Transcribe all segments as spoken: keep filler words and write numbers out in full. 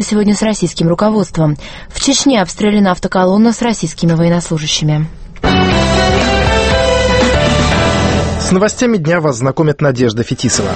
сегодня с российским руководством. В Чечне обстреляна автоколонна с российскими военнослужащими. С новостями дня вас знакомит Надежда Фетисова.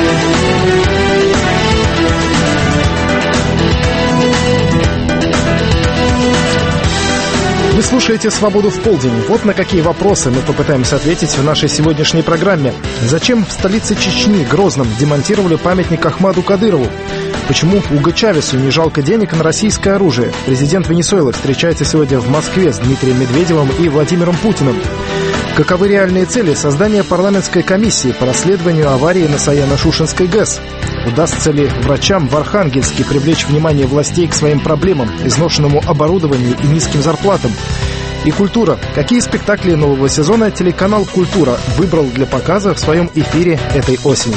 Вы слушаете «Свободу в полдень». Вот на какие вопросы мы попытаемся ответить в нашей сегодняшней программе. Зачем в столице Чечни, Грозном, демонтировали памятник Ахмаду Кадырову? Почему Уго Чавесу не жалко денег на российское оружие? Президент Венесуэлы встречается сегодня в Москве с Дмитрием Медведевым и Владимиром Путиным. Каковы реальные цели создания парламентской комиссии по расследованию аварии на Саяно-Шушенской ГЭС? Удастся ли врачам в Архангельске привлечь внимание властей к своим проблемам, изношенному оборудованию и низким зарплатам? И культура. Какие спектакли нового сезона телеканал «Культура» выбрал для показа в своем эфире этой осенью?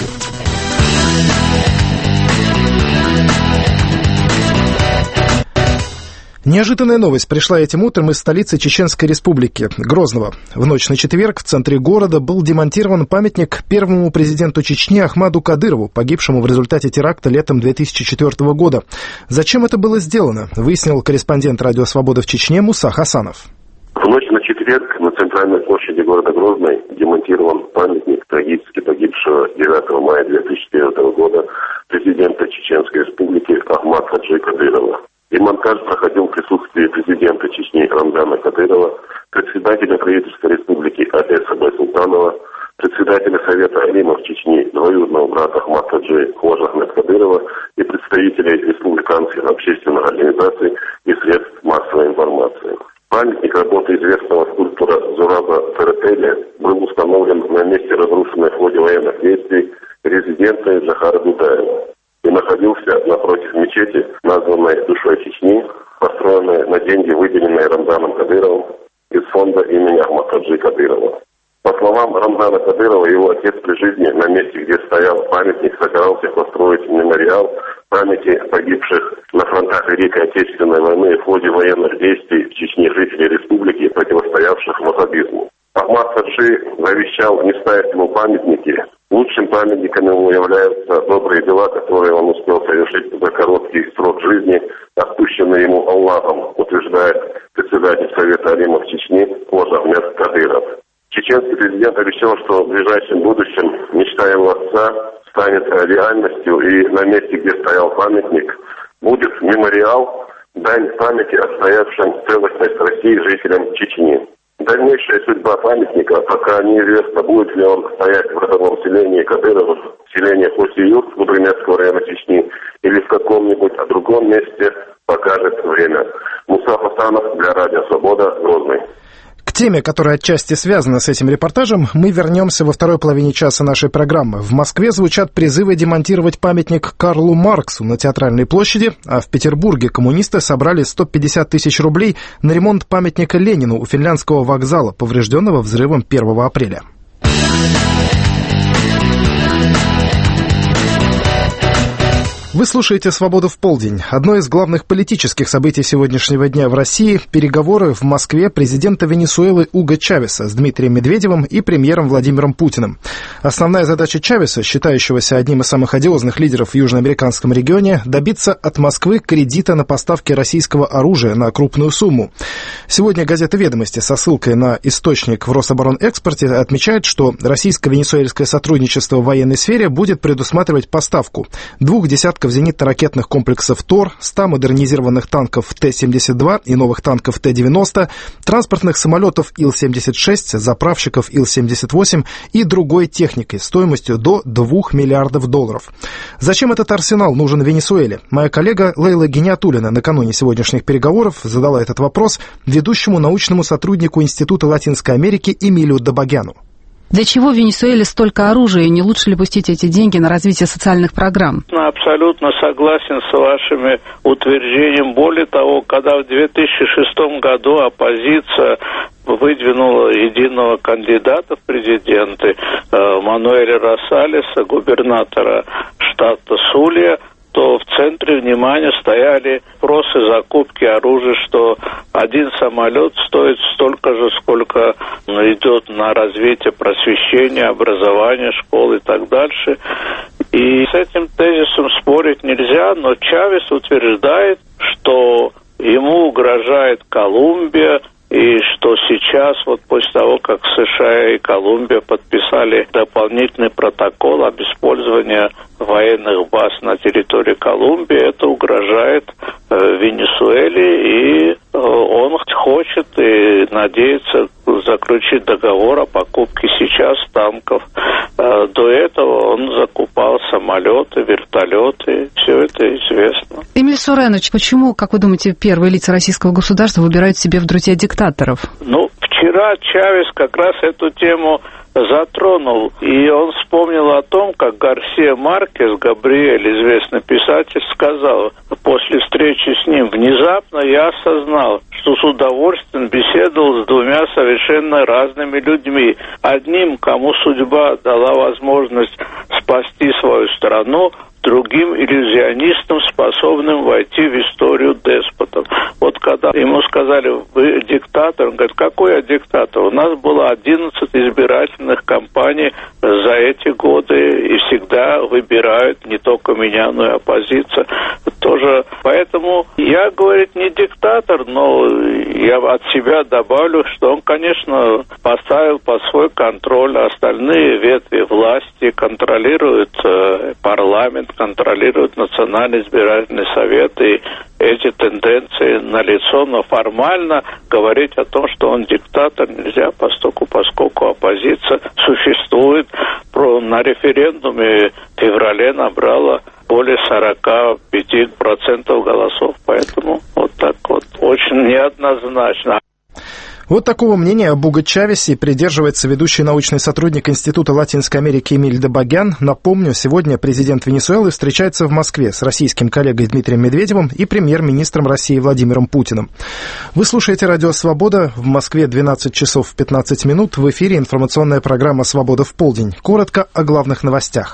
Неожиданная новость пришла этим утром из столицы Чеченской Республики, Грозного. В ночь на четверг в центре города был демонтирован памятник первому президенту Чечни Ахмаду Кадырову, погибшему в результате теракта летом две тысячи четвёртого года. Зачем это было сделано, выяснил корреспондент «Радио Свобода» в Чечне Муса Хасанов. В ночь на четверг на центральной площади города Грозный демонтирован памятник трагически погибшего девятого мая две тысячи четвёртого года президента Чеченской Республики Ахмада Хаджи Кадырова. Демонтаж проходил в присутствии президента Чечни Рамзана Кадырова, председателя правительства республики Одесса Байсултанова, председателя Совета алимов Чечни, двоюродного брата Ахмада Хаджи Хожа Ахмеда Кадырова и представителей республиканских общественных организаций и средств массовой информации. Памятник работы известного скульптора Зураба Церетели был установлен на месте разрушенной в ходе военных действий резиденции Джохара Дудаева и находился напротив мечети, названной Душой Чечни, построенной на деньги, выделенные Рамзаном Кадыровым из фонда имени Ахмада Хаджи Кадырова. По словам Рамзана Кадырова, его отец при жизни на месте, где стоял памятник, собирался построить мемориал памяти погибших на фронтах Великой Отечественной войны в ходе военных действий в Чечне жителей республики, противостоявших ваххабизму. Ахмад Хаджи завещал не ставить ему памятники. Лучшим памятником ему являются добрые дела, которые он успел совершить за короткий срок жизни, отпущенные ему Аллахом, утверждает председатель Совета алимов Чечни Хожа Ахмед Кадыров. Чеченский президент обещал, что в ближайшем будущем мечта его отца станет реальностью, и на месте, где стоял памятник, будет мемориал, дань памяти отстоявшим целостность России жителям Чечни. Дальнейшая судьба памятника пока неизвестно, будет ли он стоять в родовом селении Кадыровых, селении Хосиюрт Гудермесского района Чечни, или в каком-нибудь другом месте, покажет время. Муса Хасанов для Радио Свобода, Грозный. К теме, которая отчасти связана с этим репортажем, мы вернемся во второй половине часа нашей программы. В Москве звучат призывы демонтировать памятник Карлу Марксу на Театральной площади, а в Петербурге коммунисты собрали сто пятьдесят тысяч рублей на ремонт памятника Ленину у Финляндского вокзала, поврежденного взрывом первого апреля. Вы слушаете «Свободу в полдень». Одно из главных политических событий сегодняшнего дня в России – переговоры в Москве президента Венесуэлы Уго Чавеса с Дмитрием Медведевым и премьером Владимиром Путиным. Основная задача Чавеса, считающегося одним из самых одиозных лидеров в южноамериканском регионе, добиться от Москвы кредита на поставки российского оружия на крупную сумму. Сегодня газета «Ведомости» со ссылкой на источник в Рособоронэкспорте отмечает, что российско-венесуэльское сотрудничество в военной сфере будет предусматривать поставку двух десятков зенитно-ракетных комплексов ТОР, ста модернизированных танков Т семьдесят два и новых танков Т девяносто, транспортных самолетов Ил семьдесят шесть, заправщиков Ил семьдесят восемь и другой техникой стоимостью до двух миллиардов долларов. Зачем этот арсенал нужен Венесуэле? Моя коллега Лейла Гиниатуллина накануне сегодняшних переговоров задала этот вопрос ведущему научному сотруднику Института Латинской Америки Эмилию Добогяну. Для чего в Венесуэле столько оружия, и не лучше ли пустить эти деньги на развитие социальных программ? Абсолютно согласен с вашими утверждениями. Более того, когда в две тысячи шестом году оппозиция выдвинула единого кандидата в президенты э, Мануэля Росалеса, губернатора штата Сулия, то в центре внимания стояли вопросы закупки оружия, что один самолет стоит столько же, сколько идет на развитие просвещения, образования, школы и так дальше. И с этим тезисом спорить нельзя, но Чавес утверждает, что ему угрожает Колумбия, и что сейчас, вот после того, как США и Колумбия подписали дополнительный протокол об использовании военных баз на территории Колумбии, это угрожает э, Венесуэле, и э, он хочет и надеется заключить договор о покупке сейчас танков. Э, до этого он закупал самолеты, вертолеты, все это известно. Эмиль Суренович, почему, как вы думаете, первые лица российского государства выбирают себе в друзья диктаторов? Ну, вчера Чавес как раз эту тему затронул, и он вспомнил о том, как Гарсия Маркес, Габриэль, известный писатель, сказал после встречи с ним: внезапно я осознал, что с удовольствием беседовал с двумя совершенно разными людьми. Одним, кому судьба дала возможность спасти свою страну, другим иллюзионистам, способным войти в историю деспотов. Вот когда ему сказали: вы диктатор, он говорит: какой я диктатор? У нас было одиннадцать избирательных кампаний за эти годы, и всегда выбирают не только меня, но и оппозиция тоже. Поэтому я, говорит, не диктатор, но я от себя добавлю, что он, конечно, поставил под свой контроль остальные ветви власти, контролирует э, парламент, контролирует Национальный избирательный совет, и эти тенденции налицо, но формально говорить о том, что он диктатор, нельзя, поскольку, поскольку оппозиция существует. Про, на референдуме в феврале набрала более сорок пять процентов голосов, поэтому вот так вот очень неоднозначно. Вот такого мнения об Уго Чавесе придерживается ведущий научный сотрудник Института Латинской Америки Эмиль Добогян. Напомню, сегодня президент Венесуэлы встречается в Москве с российским коллегой Дмитрием Медведевым и премьер-министром России Владимиром Путиным. Вы слушаете «Радио Свобода». В Москве двенадцать часов пятнадцать минут. В эфире информационная программа «Свобода в полдень». Коротко о главных новостях.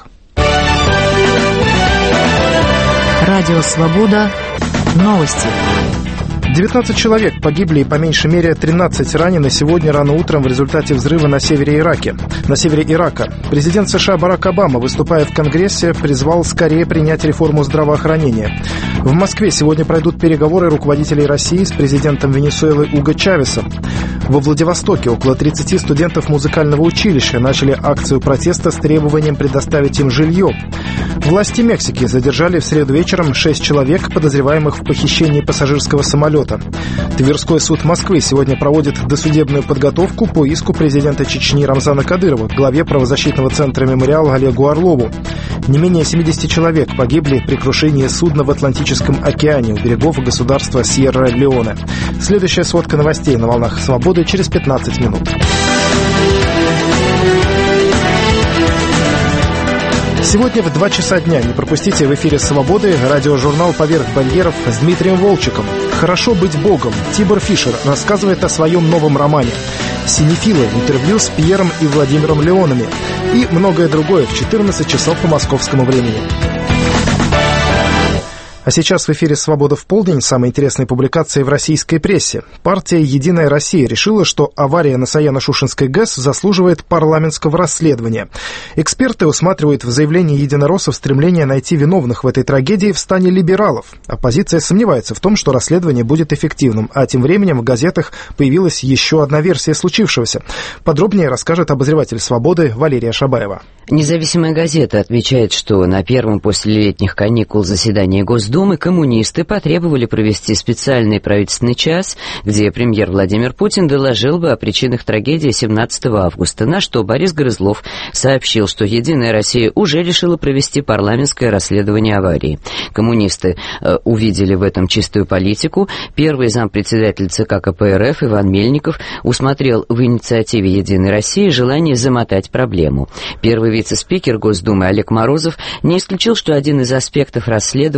Радио Свобода. Новости. девятнадцать человек погибли и по меньшей мере тринадцать ранены сегодня рано утром в результате взрыва на севере Ирака. На севере Ирака. Президент США Барак Обама, выступая в Конгрессе, призвал скорее принять реформу здравоохранения. В Москве сегодня пройдут переговоры руководителей России с президентом Венесуэлы Уго Чавесом. Во Владивостоке около тридцати студентов музыкального училища начали акцию протеста с требованием предоставить им жилье. Власти Мексики задержали в среду вечером шесть человек, подозреваемых в похищении пассажирского самолета. Тверской суд Москвы сегодня проводит досудебную подготовку по иску президента Чечни Рамзана Кадырова, главе правозащитного центра «Мемориал» Олегу Орлову. Не менее семидесяти человек погибли при крушении судна в Атлантическом океане у берегов государства Сьерра-Леоне. Следующая сводка новостей на волнах «Свободы» через пятнадцать минут. Сегодня в два часа дня не пропустите в эфире «Свободы» радиожурнал «Поверх барьеров» с Дмитрием Волчиком. «Хорошо быть Богом» Тибор Фишер рассказывает о своем новом романе. «Синефилы» интервью с Пьером и Владимиром Леонами. И многое другое в четырнадцать часов по московскому времени. А сейчас в эфире «Свобода в полдень». Самые интересные публикации в российской прессе. Партия «Единая Россия» решила, что авария на Саяно-Шушенской ГЭС заслуживает парламентского расследования. Эксперты усматривают в заявлении единороссов стремление найти виновных в этой трагедии в стане либералов. Оппозиция сомневается в том, что расследование будет эффективным. А тем временем в газетах появилась еще одна версия случившегося. Подробнее расскажет обозреватель «Свободы» Валерия Шабаева. Независимая газета отмечает, что на первом после летних каникул заседании Госдумы коммунисты потребовали провести специальный правительственный час, где премьер Владимир Путин доложил бы о причинах трагедии семнадцатого августа, на что Борис Грызлов сообщил, что «Единая Россия» уже решила провести парламентское расследование аварии. Коммунисты э, увидели в этом чистую политику. Первый зампредседатель ЦК КПРФ Иван Мельников усмотрел в инициативе «Единой России» желание замотать проблему. Первый вице-спикер Госдумы Олег Морозов не исключил, что один из аспектов расследования может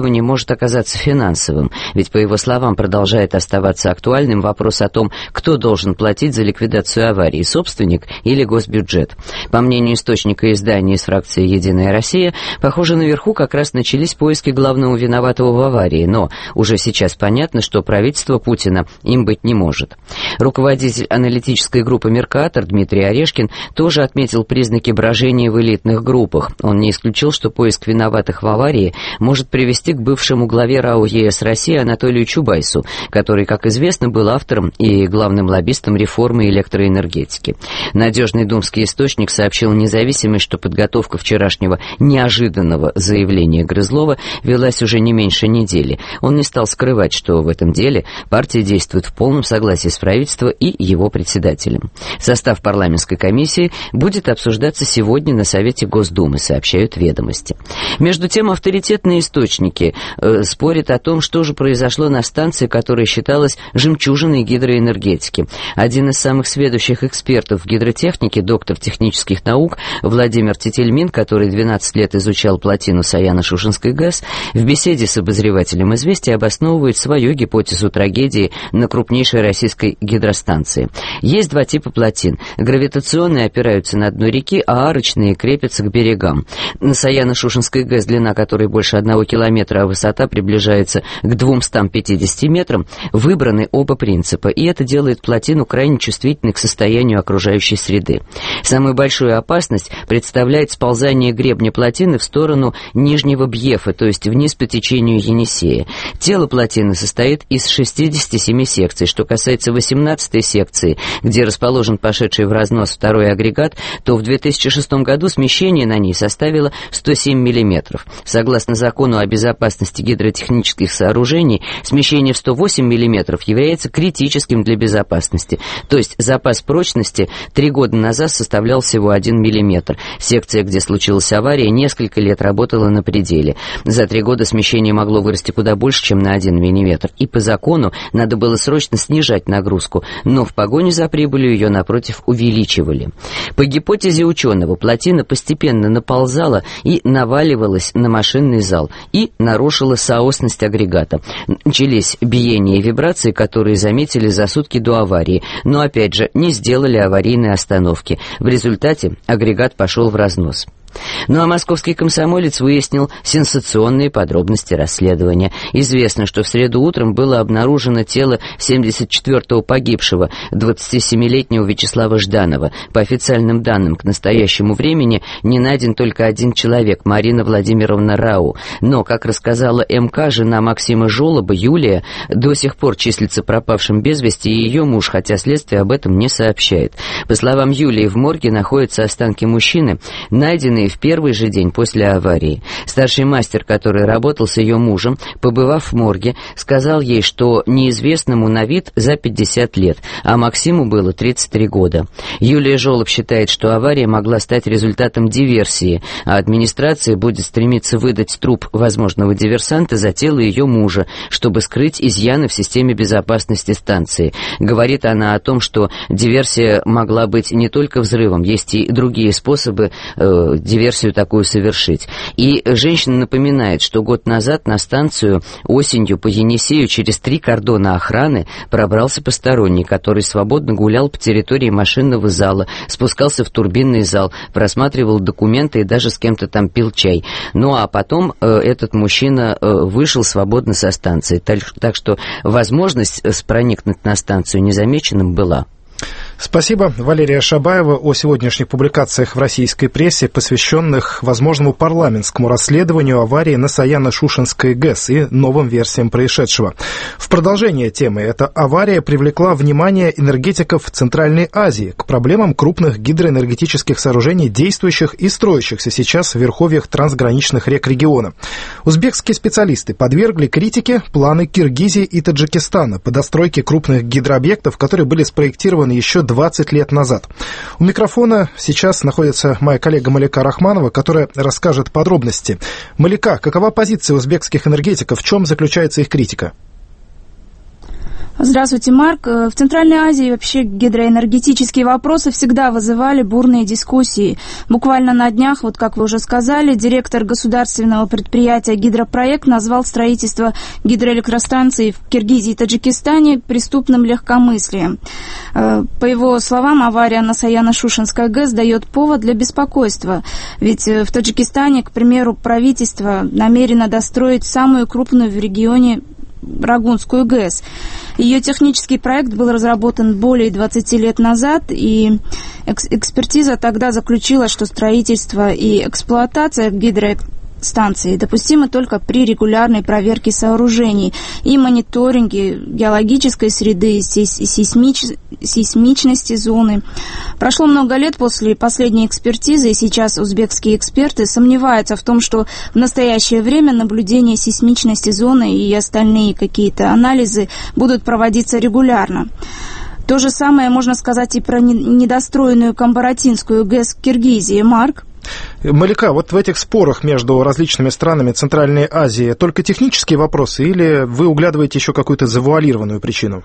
может оказаться финансовым, ведь, по его словам, продолжает оставаться актуальным вопрос о том, кто должен платить за ликвидацию аварии, собственник или госбюджет. По мнению источника издания из фракции «Единая Россия», похоже, наверху как раз начались поиски главного виноватого в аварии, но уже сейчас понятно, что правительство Путина им быть не может. Руководитель аналитической группы «Меркатор» Дмитрий Орешкин тоже отметил признаки брожения в элитных группах. Он не исключил, что поиск виноватых в аварии может привести к бывшему главе РАО ЕС России Анатолию Чубайсу, который, как известно, был автором и главным лоббистом реформы электроэнергетики. Надежный думский источник сообщил независимой, что подготовка вчерашнего неожиданного заявления Грызлова велась уже не меньше недели. Он не стал скрывать, что в этом деле партия действует в полном согласии с правительством и его председателем. Состав парламентской комиссии будет обсуждаться сегодня на Совете Госдумы, сообщают «Ведомости». Между тем, авторитетные источники э, спорят о том, что же произошло на станции, которая считалась жемчужиной гидроэнергетики. Один из самых сведущих экспертов в гидротехнике, доктор технических наук Владимир Тетельмин, который двенадцать лет изучал плотину Саяно-Шушенской ГЭС, в беседе с обозревателем «Известий» обосновывает свою гипотезу трагедии на крупнейшей российской гидростанции. Есть два типа плотин. Гравитационные опираются на дно реки, а арочные крепятся к берегам. На Саяно-Шушенской ГЭС, длина которой больше одного километра, а высота приближается к двумстам пятидесяти метрам, выбраны оба принципа, и это делает плотину крайне чувствительной к состоянию окружающей среды. Самую большую опасность представляет сползание гребня плотины в сторону Нижнего Бьефа, то есть вниз по течению Енисея. Тело плотины состоит из шестидесяти семи секций. Что касается восемнадцатой секции, где расположен пошедший в разнос второй агрегат, то в две тысячи шестом году смещение на ней составило сто семь миллиметров. Согласно закону о безопасности гидротехнических сооружений, смещение в сто восемь миллиметров является критическим для безопасности, то есть запас прочности три года назад составлял всего один миллиметр. Секция, где случилась авария, несколько лет работала на пределе. За три года смещение могло вырасти куда больше, чем на один миллиметр, и по закону надо было срочно снижать нагрузку, но в погоне за прибылью ее, напротив, увеличивали. По гипотезе ученого, плотина постепенно наползала и наваливалась на машинный зал и нарушила соосность агрегата. Начались биения и вибрации, которые заметили за сутки до аварии, но, опять же, не сделали аварийной остановки. В результате агрегат пошел в разнос. Ну а московский комсомолец выяснил сенсационные подробности расследования. Известно, что в среду утром было обнаружено тело семьдесят четвёртого погибшего, двадцатисемилетнего Вячеслава Жданова. По официальным данным, к настоящему времени не найден только один человек, Марина Владимировна Рау. Но, как рассказала МК, жена Максима Жолоба, Юлия, до сих пор числится пропавшим без вести, и ее муж, хотя следствие об этом не сообщает. По словам Юлии, в морге находятся останки мужчины, найденные в первый же день после аварии. Старший мастер, который работал с ее мужем, побывав в морге, сказал ей, что неизвестному на вид за пятьдесят лет, а Максиму было тридцать три года. Юлия Жолоб считает, что авария могла стать результатом диверсии, а администрация будет стремиться выдать труп возможного диверсанта за тело ее мужа, чтобы скрыть изъяны в системе безопасности станции. Говорит она о том, что диверсия могла быть не только взрывом, есть и другие способы э, диверсию такую совершить. И женщина напоминает, что год назад на станцию осенью по Енисею через три кордона охраны пробрался посторонний, который свободно гулял по территории машинного зала, спускался в турбинный зал, просматривал документы и даже с кем-то там пил чай. Ну а потом э, этот мужчина э, вышел свободно со станции. Так, так что возможность проникнуть на станцию незамеченным была. Спасибо. Валерия Шабаева о сегодняшних публикациях в российской прессе, посвященных возможному парламентскому расследованию аварии на Саяно-Шушенской ГЭС и новым версиям происшедшего. В продолжение темы эта авария привлекла внимание энергетиков Центральной Азии к проблемам крупных гидроэнергетических сооружений, действующих и строящихся сейчас в верховьях трансграничных рек региона. Узбекские специалисты подвергли критике планы Киргизии и Таджикистана по достройке крупных гидрообъектов, которые были спроектированы еще двадцать лет назад. У микрофона сейчас находится моя коллега Малика Рахманова, которая расскажет подробности. Малика, какова позиция узбекских энергетиков? В чем заключается их критика? Здравствуйте, Марк. В Центральной Азии вообще гидроэнергетические вопросы всегда вызывали бурные дискуссии. Буквально на днях, вот как вы уже сказали, директор государственного предприятия «Гидропроект» назвал строительство гидроэлектростанций в Киргизии и Таджикистане преступным легкомыслием. По его словам, авария на Саяно-Шушенской ГЭС дает повод для беспокойства. Ведь в Таджикистане, к примеру, правительство намерено достроить самую крупную в регионе Рагунскую ГЭС. Ее технический проект был разработан более двадцати лет назад, и экспертиза тогда заключила, что строительство и эксплуатация гидростанции допустимы только при регулярной проверке сооружений и мониторинге геологической среды, сейсмич... сейсмичности зоны. Прошло много лет после последней экспертизы, и сейчас узбекские эксперты сомневаются в том, что в настоящее время наблюдение сейсмичности зоны и остальные какие-то анализы будут проводиться регулярно. То же самое можно сказать и про недостроенную Камбаратинскую ГЭС в Киргизии. Марк? Малика, вот в этих спорах между различными странами Центральной Азии только технические вопросы или вы углядываете еще какую-то завуалированную причину?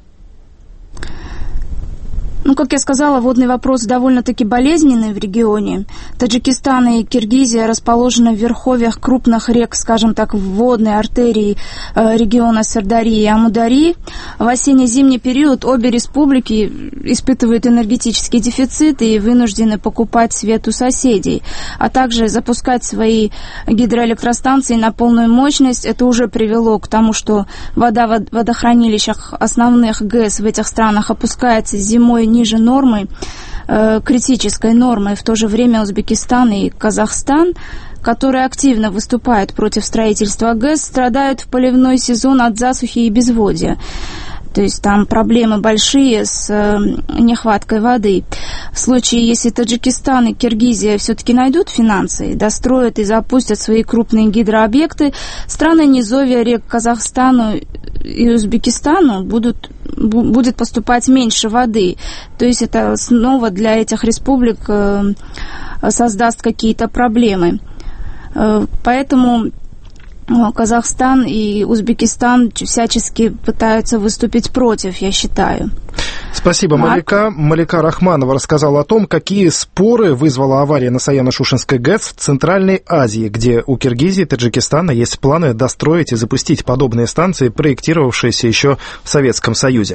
Ну, как я сказала, водный вопрос довольно-таки болезненный в регионе. Таджикистан и Киргизия расположены в верховьях крупных рек, скажем так, водной артерии э, региона Сырдарьи и Амударьи. В осенне-зимний период обе республики испытывают энергетический дефицит и вынуждены покупать свет у соседей, а также запускать свои гидроэлектростанции на полную мощность. Это уже привело к тому, что вода в водохранилищах основных ГЭС в этих странах опускается зимой ниже нормы, э, критической нормы. В то же время Узбекистан и Казахстан, которые активно выступают против строительства ГЭС, страдают в поливной сезон от засухи и безводья. То есть там проблемы большие с э, нехваткой воды. В случае, если Таджикистан и Киргизия все-таки найдут финансы, достроят и запустят свои крупные гидрообъекты, страны низовья рек Казахстану и Узбекистану будут, будет поступать меньше воды. То есть это снова для этих республик э, создаст какие-то проблемы. Э, поэтому Казахстан и Узбекистан всячески пытаются выступить против, я считаю. Спасибо, Малика. Малика Рахманова рассказала о том, какие споры вызвала авария на Саяно-Шушенской ГЭС в Центральной Азии, где у Киргизии и Таджикистана есть планы достроить и запустить подобные станции, проектировавшиеся еще в Советском Союзе.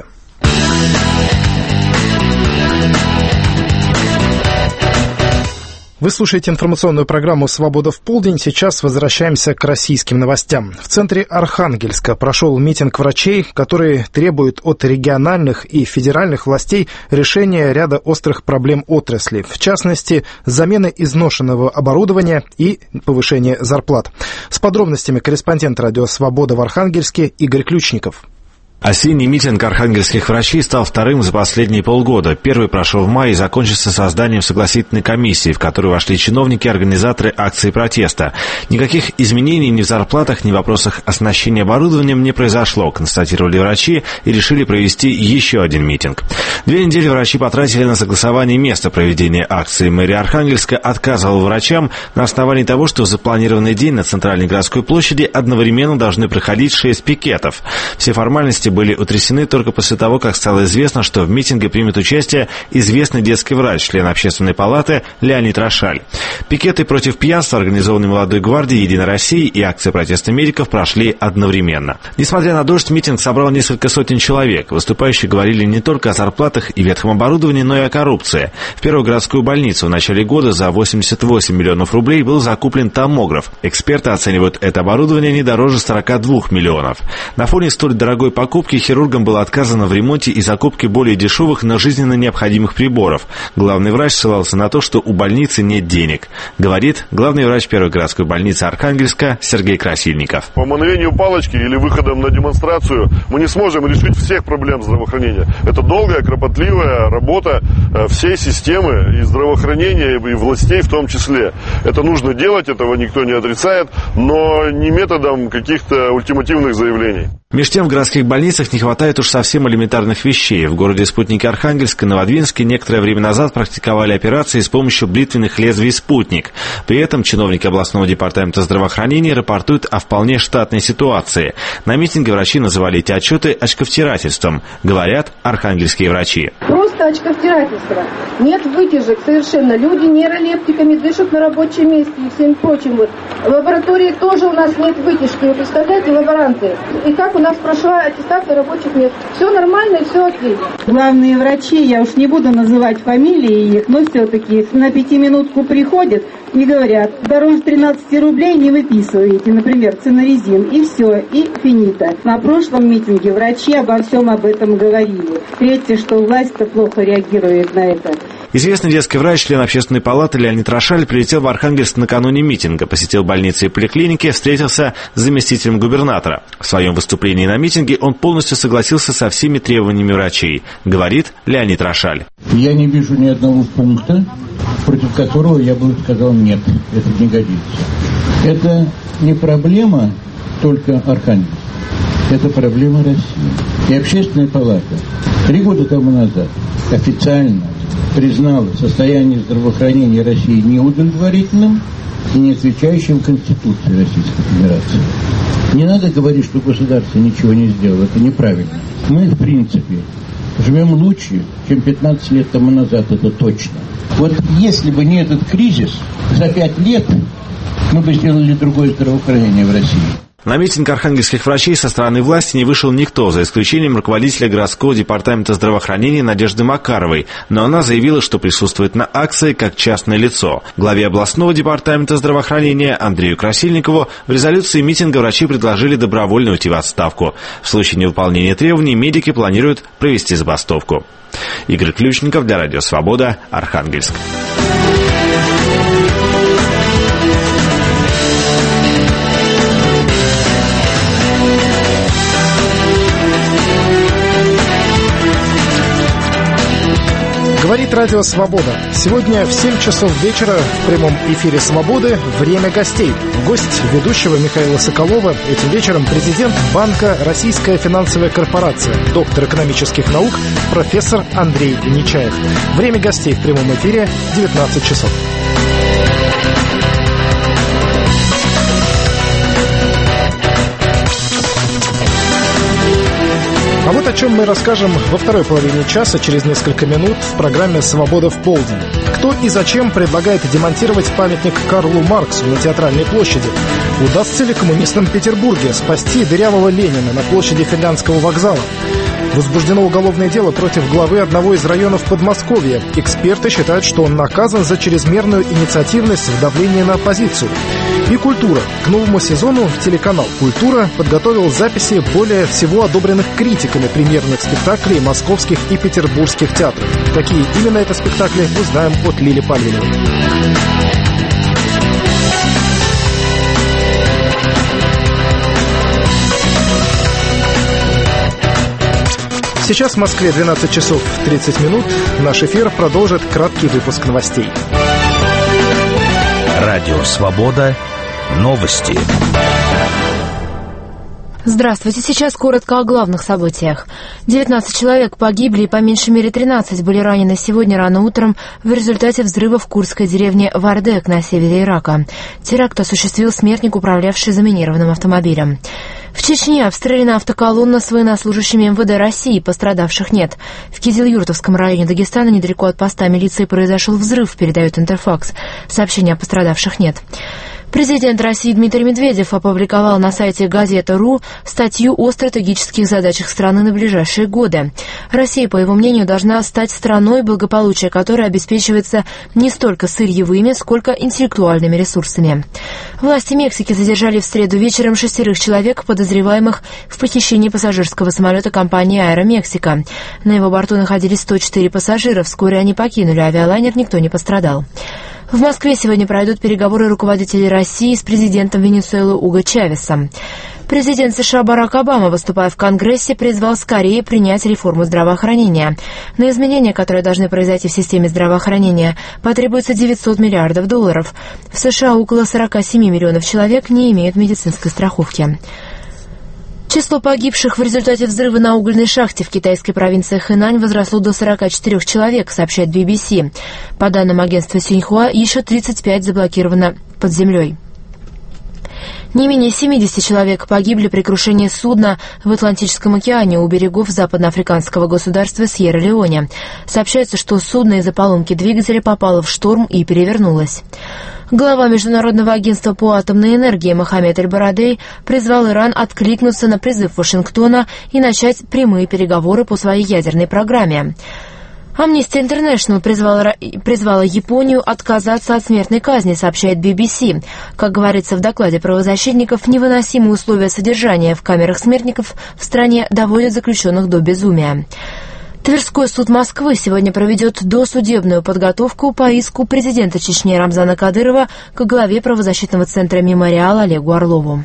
Вы слушаете информационную программу «Свобода в полдень». Сейчас возвращаемся к российским новостям. В центре Архангельска прошел митинг врачей, которые требуют от региональных и федеральных властей решения ряда острых проблем отрасли. В частности, замены изношенного оборудования и повышения зарплат. С подробностями корреспондент радио «Свобода» в Архангельске Игорь Ключников. Осенний митинг архангельских врачей стал вторым за последние полгода. Первый прошел в мае и закончился созданием согласительной комиссии, в которую вошли чиновники и организаторы акции протеста. Никаких изменений ни в зарплатах, ни в вопросах оснащения оборудованием не произошло, констатировали врачи и решили провести еще один митинг. Две недели врачи потратили на согласование места проведения акции. Мэрия Архангельска отказывала врачам на основании того, что в запланированный день на центральной городской площади одновременно должны проходить шесть пикетов. Все формальности были утрясены только после того, как стало известно, что в митинге примет участие известный детский врач, член Общественной палаты Леонид Рошаль. Пикеты против пьянства, организованные молодой гвардией «Единой России» и акции протеста медиков прошли одновременно. Несмотря на дождь, митинг собрал несколько сотен человек. Выступающие говорили не только о зарплатах и ветхом оборудовании, но и о коррупции. В первую городскую больницу в начале года за восемьдесят восемь миллионов рублей был закуплен томограф. Эксперты оценивают это оборудование не дороже сорока двух миллионов. На фоне столь дорогой покупки хирургам было отказано в ремонте и закупке более дешевых, но жизненно необходимых приборов. Главный врач ссылался на то, что у больницы нет денег. Говорит главный врач первой городской больницы Архангельска Сергей Красильников. По мановению палочки или выходом на демонстрацию мы не сможем решить всех проблем здравоохранения. Это долгая, кропотливая работа всей системы и здравоохранения, и властей в том числе. Это нужно делать, этого никто не отрицает, но не методом каких-то ультимативных заявлений. Меж тем в городских больницах больницах не хватает уж совсем элементарных вещей. В городе спутнике Архангельск и Новодвинске некоторое время назад практиковали операции с помощью бритвенных лезвий «Спутник». При этом чиновники областного департамента здравоохранения рапортуют о вполне штатной ситуации. На митинге врачи называли эти отчеты очковтирательством, говорят архангельские врачи. Просто очковтирательство. Нет вытяжек совершенно. Люди нейролептиками дышат на рабочем месте и всем прочим. Вот. В лаборатории тоже у нас нет вытяжки. Вы представляете, лаборанты? И как у нас прошла аттестация рабочих мест. Все нормально и все отлично. Главные врачи, я уж не буду называть фамилии их, но все-таки на пятиминутку приходят и говорят, дороже тринадцати рублей не выписываете, например, цинорезин, и все, и финита. На прошлом митинге врачи обо всем об этом говорили. Третье, что власть-то плохо реагирует на это. Известный детский врач, член общественной палаты Леонид Рошаль прилетел в Архангельск накануне митинга, посетил больницы и поликлиники, встретился с заместителем губернатора. В своем выступлении на митинге он полностью согласился со всеми требованиями врачей, говорит Леонид Рошаль. Я не вижу ни одного пункта, против которого я бы сказал нет, это не годится. Это не проблема только Архангельска, это проблема России. И общественная палата три года тому назад официально признала состояние здравоохранения России неудовлетворительным и не отвечающим Конституции Российской Федерации. Не надо говорить, что государство ничего не сделало, это неправильно. Мы, в принципе, живем лучше, чем пятнадцать лет тому назад, это точно. Вот если бы не этот кризис, за пять лет мы бы сделали другое здравоохранение в России. На митинг архангельских врачей со стороны власти не вышел никто, за исключением руководителя городского департамента здравоохранения Надежды Макаровой, но она заявила, что присутствует на акции как частное лицо. Главе областного департамента здравоохранения Андрею Красильникову в резолюции митинга врачи предложили добровольно уйти в отставку. В случае невыполнения требований медики планируют провести забастовку. Игорь Ключников для Радио Свобода, Архангельск. Говорит Радио Свобода. Сегодня в семь часов вечера в прямом эфире «Свободы» время гостей. Гость ведущего Михаила Соколова этим вечером президент банка «Российская финансовая корпорация», доктор экономических наук, профессор Андрей Нечаев. Время гостей в прямом эфире девятнадцать часов. А вот о чем мы расскажем во второй половине часа, через несколько минут, в программе «Свобода в полдень». Кто и зачем предлагает демонтировать памятник Карлу Марксу на Театральной площади? Удастся ли коммунистам Петербурге спасти дырявого Ленина на площади Финляндского вокзала? Возбуждено уголовное дело против главы одного из районов Подмосковья. Эксперты считают, что он наказан за чрезмерную инициативность в давлении на оппозицию. И культура. К новому сезону телеканал «Культура» подготовил записи более всего одобренных критиками премьерных спектаклей московских и петербургских театров. Какие именно это спектакли, узнаем от Лили Пальвиновой. Сейчас в Москве двенадцать часов тридцать минут. Наш эфир продолжит краткий выпуск новостей. Радио «Свобода». Новости. Здравствуйте. Сейчас коротко о главных событиях. девятнадцать человек погибли и по меньшей мере тринадцать были ранены сегодня рано утром в результате взрыва в курдской деревне Вардек на севере Ирака. Теракт осуществил смертник, управлявший заминированным автомобилем. В Чечне обстреляна автоколонна с военнослужащими эм вэ дэ России, пострадавших нет. В Кизилюртовском районе Дагестана, недалеко от поста милиции, произошел взрыв, передает Интерфакс. Сообщения о пострадавших нет. Президент России Дмитрий Медведев опубликовал на сайте газета точка ру статью о стратегических задачах страны на ближайшие годы. Россия, по его мнению, должна стать страной, благополучие которой обеспечивается не столько сырьевыми, сколько интеллектуальными ресурсами. Власти Мексики задержали в среду вечером шестерых человек, подозреваемых в похищении пассажирского самолета компании «Аэромексика». На его борту находились сто четыре пассажира. Вскоре они покинули авиалайнер, никто не пострадал. В Москве сегодня пройдут переговоры руководителей России с президентом Венесуэлы Уго Чавесом. Президент США Барак Обама, выступая в Конгрессе, призвал скорее принять реформу здравоохранения. На изменения, которые должны произойти в системе здравоохранения, потребуется девятьсот миллиардов долларов. В США около сорок семь миллионов человек не имеют медицинской страховки. Число погибших в результате взрыва на угольной шахте в китайской провинции Хэнань возросло до сорока четырёх человек, сообщает би би си. По данным агентства Синьхуа, еще тридцать пять заблокировано под землей. Не менее семидесяти человек погибли при крушении судна в Атлантическом океане у берегов западноафриканского государства Сьерра-Леоне. Сообщается, что судно из-за поломки двигателя попало в шторм и перевернулось. Глава Международного агентства по атомной энергии Мохаммед Эль-Барадей призвал Иран откликнуться на призыв Вашингтона и начать прямые переговоры по своей ядерной программе. Amnesty International призвала, призвала Японию отказаться от смертной казни, сообщает би би си. Как говорится в докладе правозащитников, невыносимые условия содержания в камерах смертников в стране доводят заключенных до безумия. Тверской суд Москвы сегодня проведет досудебную подготовку по иску президента Чечни Рамзана Кадырова к главе правозащитного центра «Мемориал» Олегу Орлову.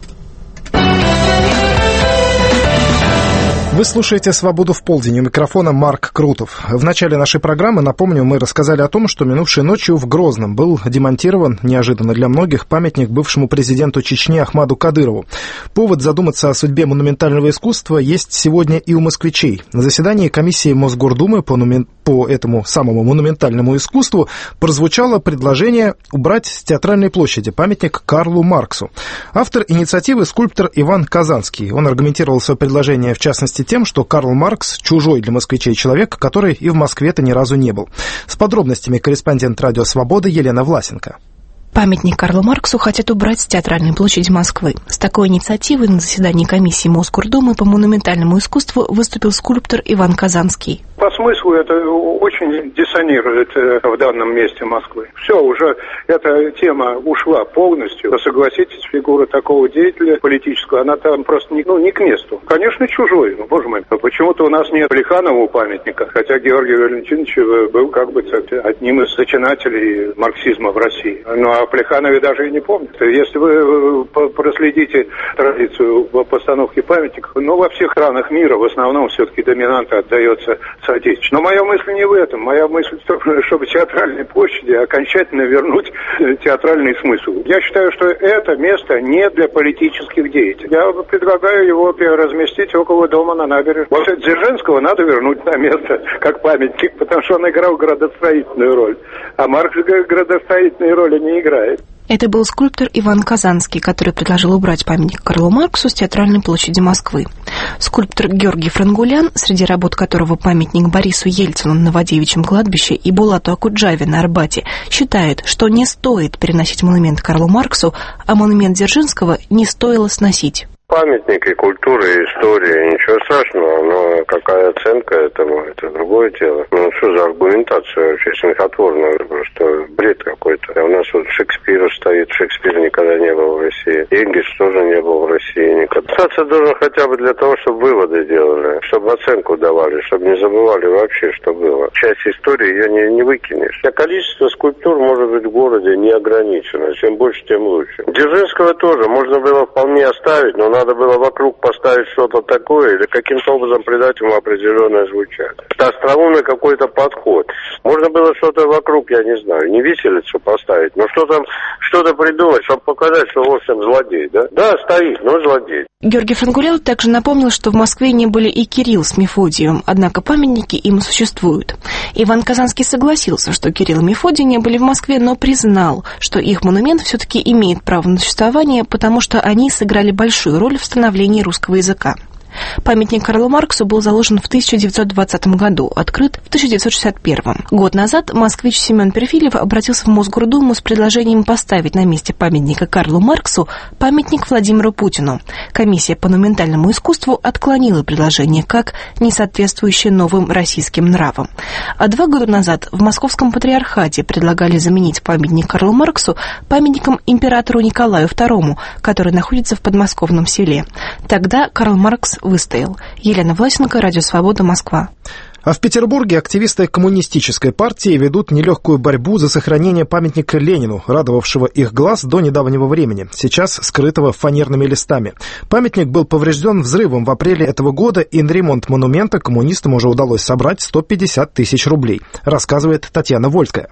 Вы слушаете «Свободу в полдень». У микрофона Марк Крутов. В начале нашей программы, напомню, мы рассказали о том, что минувшей ночью в Грозном был демонтирован, неожиданно для многих, памятник бывшему президенту Чечни Ахмаду Кадырову. Повод задуматься о судьбе монументального искусства есть сегодня и у москвичей. На заседании комиссии Мосгордумы по, нумен... по этому самому монументальному искусству прозвучало предложение убрать с Театральной площади памятник Карлу Марксу. Автор инициативы — скульптор Иван Казанский. Он аргументировал свое предложение, в частности, тем, что Карл Маркс — чужой для москвичей человек, который и в Москве-то ни разу не был. С подробностями корреспондент «Радио Свобода» Елена Власенко. Памятник Карлу Марксу хотят убрать с Театральной площади Москвы. С такой инициативой на заседании комиссии Мосгордумы по монументальному искусству выступил скульптор Иван Казанский. По смыслу это очень диссонирует в данном месте Москвы. Все, уже эта тема ушла полностью. Согласитесь, фигура такого деятеля политического, она там просто не, ну, не к месту. Конечно, чужой, ну, боже мой. Почему-то у нас нет Плеханову памятника, хотя Георгий Валентинович был как бы одним из зачинателей марксизма в России. Ну, а о Плеханове даже и не помнят. Если вы проследите традицию постановки памятников, ну, во всех странах мира в основном все-таки доминанта отдается соотечественному. Но моя мысль не в этом. Моя мысль в том, чтобы театральной площади окончательно вернуть театральный смысл. Я считаю, что это место не для политических деятелей. Я предлагаю его разместить около дома на набережной. Вот Дзержинского надо вернуть на место как памятник, потому что он играл градостроительную роль. А Маркс градостроительной роли не играет. Это был скульптор Иван Казанский, который предложил убрать памятник Карлу Марксу с Театральной площади Москвы. Скульптор Георгий Франгулян, среди работ которого памятник Борису Ельцину на Новодевичьем кладбище и Булату Акуджаве на Арбате, считает, что не стоит переносить монумент Карлу Марксу, а монумент Дзержинского не стоило сносить. Памятники культуры и истории, ничего страшного, но какая оценка этому, это другое дело. Ну, что за аргументация вообще смехотворная, просто бред какой-то. У нас вот Шекспир стоит, Шекспир никогда не был в России, Энгельс тоже не был в России никогда. Статься должен хотя бы для того, чтобы выводы делали, чтобы оценку давали, чтобы не забывали вообще, что было. Часть истории ее не, не выкинешь. А количество скульптур может быть в городе не ограничено, чем больше, тем лучше. Дзержинского тоже можно было вполне оставить, но надо было вокруг поставить что-то такое или каким-то образом придать ему определенное звучание. Это остроумный какой-то подход. Можно было что-то вокруг, я не знаю, не виселицу поставить, но что-то, что-то придумать, чтобы показать, что в общем злодей, да? Да, стоит, но злодей. Георгий Франгулян также напомнил, что в Москве не были и Кирилл с Мефодием, однако памятники им существуют. Иван Казанский согласился, что Кирилл и Мефодий не были в Москве, но признал, что их монумент все-таки имеет право на существование, потому что они сыграли большую роль в становлении русского языка. Памятник Карлу Марксу был заложен в тысяча девятьсот двадцатом году, открыт в тысяча девятьсот шестьдесят первом. Год назад москвич Семен Перфильев обратился в Мосгордуму с предложением поставить на месте памятника Карлу Марксу памятник Владимиру Путину. Комиссия по монументальному искусству отклонила предложение как не соответствующее новым российским нравам. А два года назад в Московском патриархате предлагали заменить памятник Карлу Марксу памятником императору Николаю второму, который находится в подмосковном селе. Тогда Карл Маркс выстоял. Елена Власенко, Радио Свобода, Москва. А в Петербурге активисты коммунистической партии ведут нелегкую борьбу за сохранение памятника Ленину, радовавшего их глаз до недавнего времени, сейчас скрытого фанерными листами. Памятник был поврежден взрывом в апреле этого года, и на ремонт монумента коммунистам уже удалось собрать сто пятьдесят тысяч рублей, рассказывает Татьяна Вольская.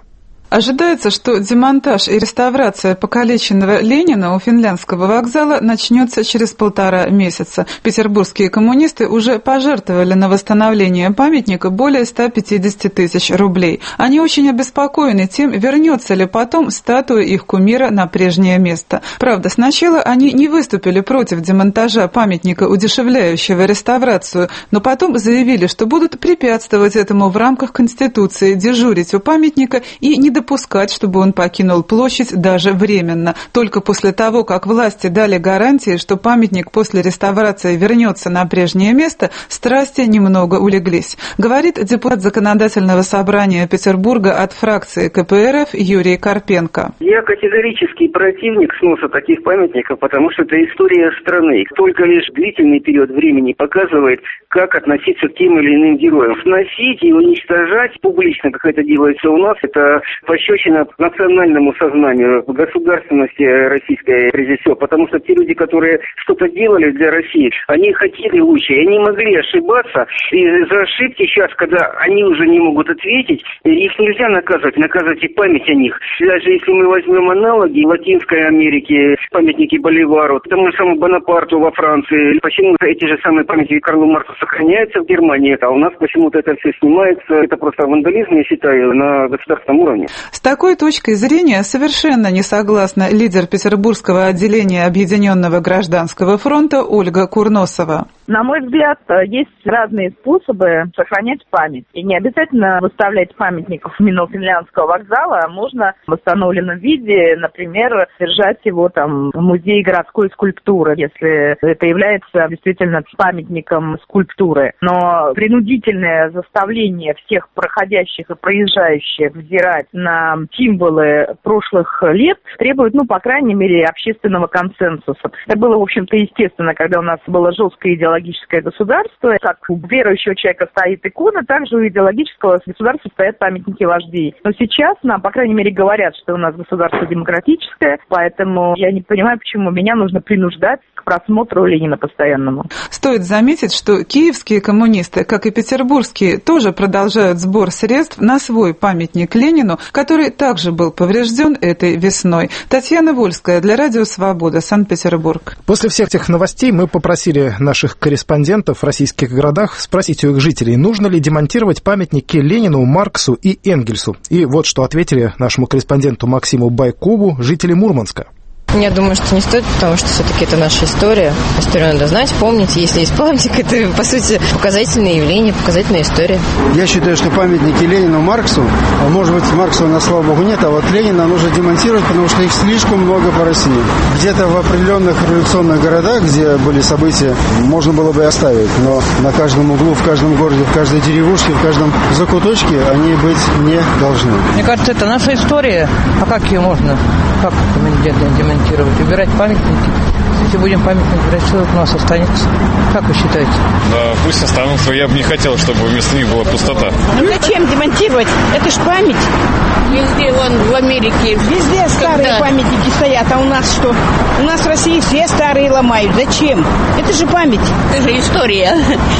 Ожидается, что демонтаж и реставрация покалеченного Ленина у Финляндского вокзала начнется через полтора месяца. Петербургские коммунисты уже пожертвовали на восстановление памятника более ста пятидесяти тысяч рублей. Они очень обеспокоены тем, вернется ли потом статуя их кумира на прежнее место. Правда, сначала они не выступили против демонтажа памятника, удешевляющего реставрацию, но потом заявили, что будут препятствовать этому в рамках Конституции, дежурить у памятника и не допускать, чтобы он покинул площадь даже временно. Только после того, как власти дали гарантии, что памятник после реставрации вернется на прежнее место, страсти немного улеглись. Говорит депутат Законодательного собрания Петербурга от фракции ка пэ эр эф Юрий Карпенко. Я категорический противник сноса таких памятников, потому что это история страны. Только лишь длительный период времени показывает, как относиться к тем или иным героям. Сносить и уничтожать публично, как это делается у нас, это пощечина национальному сознанию, государственности российской, прежде всего. Потому что те люди, которые что-то делали для России, они хотели лучше, и они могли ошибаться. И за ошибки сейчас, когда они уже не могут ответить, их нельзя наказывать, наказывать и память о них. Даже если мы возьмем аналоги в Латинской Америке, памятники Боливару, тому же самому Бонапарту во Франции, почему эти же самые памятники Карлу Марксу сохраняются в Германии, а у нас почему-то это все снимается. Это просто вандализм, я считаю, на государственном уровне. С такой точкой зрения совершенно не согласна лидер Петербургского отделения Объединенного гражданского фронта Ольга Курносова. На мой взгляд, есть разные способы сохранять память. И не обязательно выставлять памятников именно у Финляндского вокзала, а можно в восстановленном виде, например, держать его там в музее городской скульптуры, если это является действительно памятником скульптуры. Но принудительное заставление всех проходящих и проезжающих взирать на символы прошлых лет требует, ну, по крайней мере, общественного консенсуса. Это было, в общем-то, естественно, когда у нас было жесткое идеологическое государство. Как у верующего человека стоит икона, так же у идеологического государства стоят памятники вождей. Но сейчас нам, по крайней мере, говорят, что у нас государство демократическое, поэтому я не понимаю, почему меня нужно принуждать к просмотру Ленина постоянному. Стоит заметить, что киевские коммунисты, как и петербургские, тоже продолжают сбор средств на свой памятник Ленину, который также был поврежден этой весной. Татьяна Вольская для Радио Свобода, Санкт-Петербург. После всех этих новостей мы попросили наших корреспондентов в российских городах спросить у их жителей, нужно ли демонтировать памятники Ленину, Марксу и Энгельсу. И вот что ответили нашему корреспонденту Максиму Байкову жители Мурманска. Я думаю, что не стоит, потому что все-таки это наша история. Историю надо знать, помнить. Если есть памятник, это, по сути, показательное явление, показательная история. Я считаю, что памятники Ленину, Марксу, а может быть, Марксу у нас, слава богу, нет, а вот Ленина нужно демонтировать, потому что их слишком много по России. Где-то в определенных революционных городах, где были события, можно было бы оставить. Но на каждом углу, в каждом городе, в каждой деревушке, в каждом закуточке они быть не должны. Мне кажется, это наша история. А как ее можно? Как демонтировать? Убирать памятники. Если будем памятник рисовать, у нас останется. Как вы считаете? Да, пусть останутся. Я бы не хотел, чтобы вместо них была пустота. Ну зачем демонтировать? Это ж память. Везде, вон в Америке. Везде старые Когда? памятники стоят, а у нас что? У нас в России все старые ломают. Зачем? Это же память. Это же история.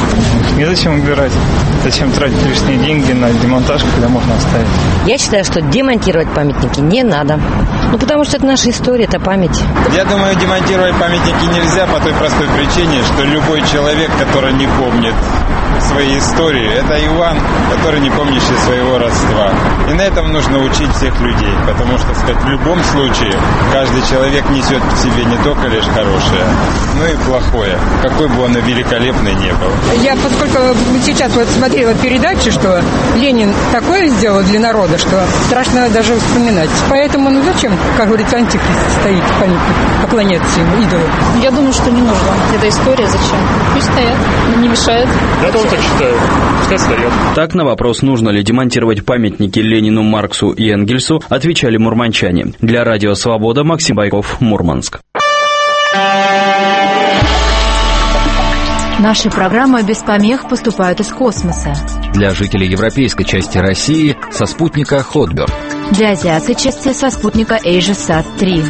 Незачем убирать. Зачем тратить лишние деньги на демонтаж, когда можно оставить? Я считаю, что демонтировать памятники не надо. Ну, потому что это наша история, это память. Я думаю, демонтировать памятники нельзя по той простой причине, что любой человек, который не помнит своей истории, это Иван, который не помнящий своего родства. И на этом нужно учить всех людей, потому что, сказать, в любом случае каждый человек несет в себе не только лишь хорошее, но и плохое, какой бы он и великолепный не был. Я, поскольку сейчас вот смотрела передачу, что Ленин такое сделал для народа, что страшно даже вспоминать. Поэтому, ну зачем, как говорится, антихрист стоит, поклоняться ему, идолу? Я думаю, что не нужно. Это история, зачем? Пусть стоят, не мешают. Я тоже так считаю. Пускай стоят. Так на вопрос, нужно ли демонтировать памятники Ленину, Марксу и Энгельсу, отвечали мурманчане. Для Радио Свобода Максим Байков, Мурманск. Наши программы без помех поступают из космоса. Для жителей европейской части России со спутника Хотберт. Для азиатской части со спутника AsiaSat три.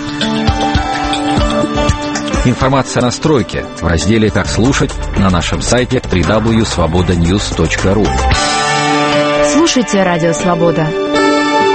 Информация о настройке в разделе «Как слушать» на нашем сайте дабл ю дабл ю дабл ю точка свобода ньюс точка ру. Слушайте Радио Свобода.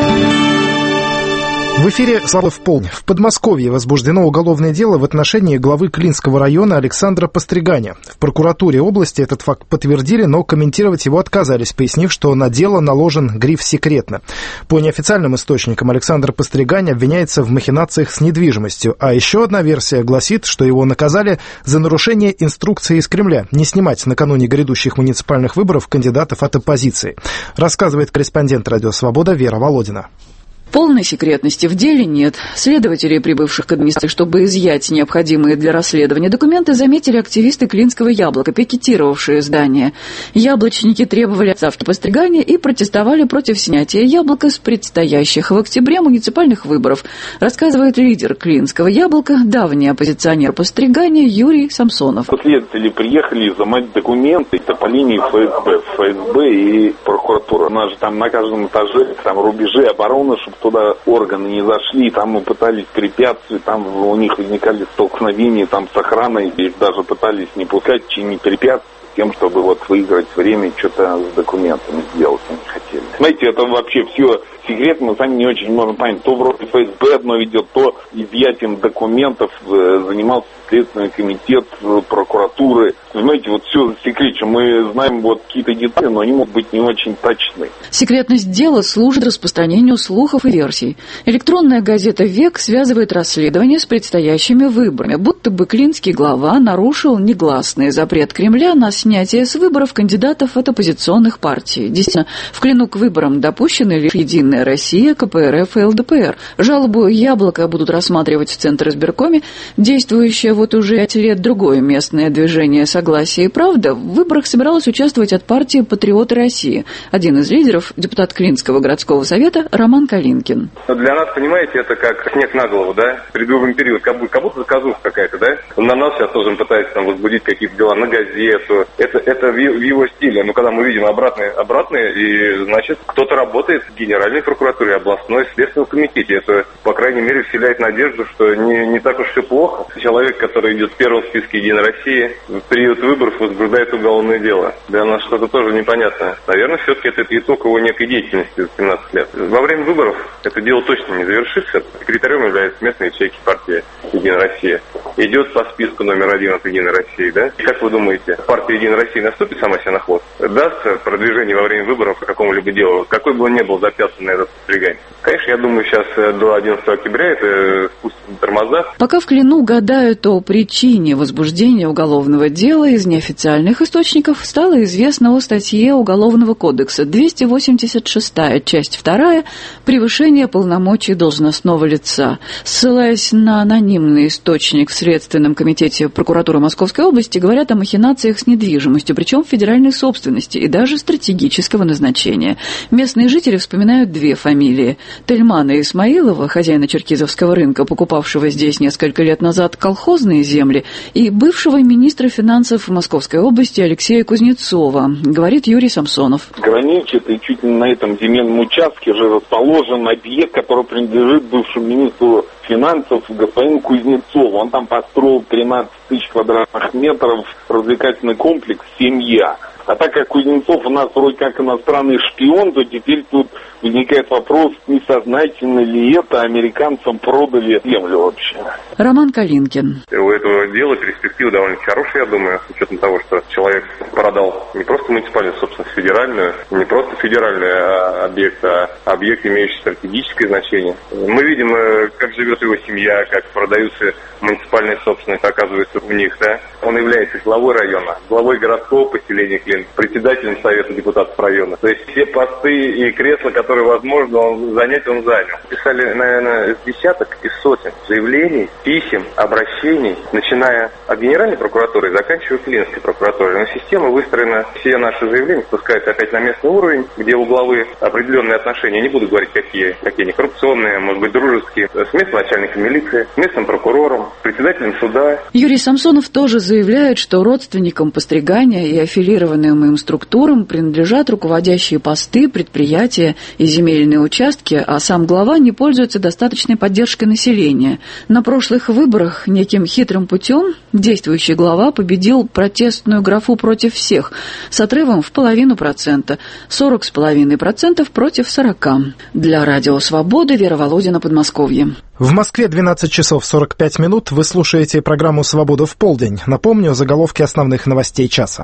В эфире «Слава в полдень». В Подмосковье возбуждено уголовное дело в отношении главы Клинского района Александра Постриганя. В прокуратуре области этот факт подтвердили, но комментировать его отказались, пояснив, что на дело наложен гриф «секретно». По неофициальным источникам Александр Постригань обвиняется в махинациях с недвижимостью, а еще одна версия гласит, что его наказали за нарушение инструкции из Кремля не снимать накануне грядущих муниципальных выборов кандидатов от оппозиции. Рассказывает корреспондент «Радио Свобода» Вера Володина. Полной секретности в деле нет. Следователи, прибывших к администрации, чтобы изъять необходимые для расследования документы, заметили активисты Клинского яблока, пикетировавшие здание. Яблочники требовали отставки Постригания и протестовали против снятия яблока с предстоящих в октябре муниципальных выборов, рассказывает лидер Клинского яблока, давний оппозиционер Постригания Юрий Самсонов. Следователи приехали изымать документы, это по линии ФСБ, ФСБ и прокуратура. У нас же там на каждом этаже там рубежи обороны, чтобы туда органы не зашли, там мы пытались препятствовать, там у них возникали столкновения там с охраной, и даже пытались не пускать, не препятствовать тем, чтобы вот выиграть время, что-то с документами сделать они хотели. Знаете, это вообще все секрет, мы сами не очень можем понять. То вроде ФСБ одно ведет, то изъятием документов занимался Следственный комитет прокуратуры. Знаете, вот все секретно. Мы знаем вот какие-то детали, но они могут быть не очень точны. Секретность дела служит распространению слухов и версий. Электронная газета «Век» связывает расследование с предстоящими выборами, будто бы клинский глава нарушил негласный запрет Кремля на снятие с выборов кандидатов от оппозиционных партий. Действительно, в Клину к выборам допущены лишь «Единая Россия», ка пэ эр эф и эл дэ пэ эр. Жалобу «Яблоко» будут рассматривать в Центризбиркоме. Действующее вот уже пять лет другое местное движение «Согласие и правда» в выборах собиралось участвовать от партии «Патриоты России». Один из лидеров, депутат Клинского городского совета Роман Калинкин. Для нас, понимаете, это как снег на голову, да? Предвыборный период, как будто, как будто заказуха какая-то, да? На нас сейчас тоже пытается там возбудить какие-то дела на газету. Это, это в его стиле. Но когда мы видим обратное, обратное, и, значит, кто-то работает в Генеральной прокуратуре, областной, Следственном комитете. Это, по крайней мере, вселяет надежду, что не, не так уж все плохо. Человек, который идет в первом списке «Единой России», в период выборов возбуждает уголовное дело. Для нас что-то тоже непонятное. Наверное, все-таки это итог его некой деятельности за семнадцать лет. Во время выборов это дело точно не завершится. Секретарем является местная ячейка партии «Единая Россия». Идет по списку номер один от «Единой России», да? И как вы думаете, партия «Единая Россия» наступит сама себе на хвост? Даст продвижение во время выборов по какому-либо делу, какой бы он ни был запятнан на этот Постригань? Конечно, я думаю, сейчас до одиннадцатого октября это спустят на тормоза. Пока в Клину гадают о причине возбуждения уголовного дела, из неофициальных источников стало известно о статье Уголовного кодекса двести восемьдесят шестая, часть вторая, «Превышение полномочий должностного лица». Ссылаясь на анонимный источник в Следственном комитете прокуратуры Московской области, говорят о махинациях с недвижимостью, причем федеральной собственности и даже стратегического назначения. Местные жители вспоминают две фамилии. Тельмана Исмаилова, хозяина Черкизовского рынка, покупавшего здесь несколько лет назад колхозные земли, и бывшего министра финансов Московской области Алексея Кузнецова, говорит Юрий Самсонов. Граничит, и чуть ли на этом земельном участке же расположен объект, который принадлежит бывшему министру финансов господину Кузнецову. Он там построил тринадцать тысяч квадратных метров развлекательный комплекс «Семья». А так как Кузнецов у нас вроде как иностранный шпион, то теперь тут возникает вопрос, несознательно ли это американцам продали землю вообще. Роман Калинкин. У этого дела перспектива довольно хорошая, я думаю, с учетом того, что человек продал не просто муниципальную собственность, федеральную, не просто федеральный а объект, а объект, имеющий стратегическое значение. Мы видим, как живет его семья, как продаются муниципальные собственности, оказывается, у них, да. Он является главой района, главой городского поселения Клин, председателем Совета депутатов района. То есть все посты и кресла, которые возможно он занять, он занял. Писали, наверное, с десяток и сотен заявлений, писем, обращений, начиная от Генеральной прокуратуры и заканчивая Клинской прокуратурой. Но система выстроена, все наши заявления спускаются опять на местный уровень, где у главы определенные отношения, я не буду говорить, какие, какие они коррупционные, может быть, дружеские, с местным начальником милиции, с местным прокурором, председателем суда. Юрий Самсонов тоже заявляет, что родственникам Постригания и аффилированным им структурам принадлежат руководящие посты, предприятия и земельные участки, а сам глава не пользуется достаточной поддержкой населения. На прошлых выборах неким хитрым путем действующий глава победил протестную графу против всех. Сотрудники отрывом в половину процента, сорок с половиной процентов против сорока. Для Радио Свободы Вера Володина, Подмосковье. В Москве двенадцать часов сорок пять минут. Вы слушаете программу «Свобода в полдень». Напомню, заголовки основных новостей часа.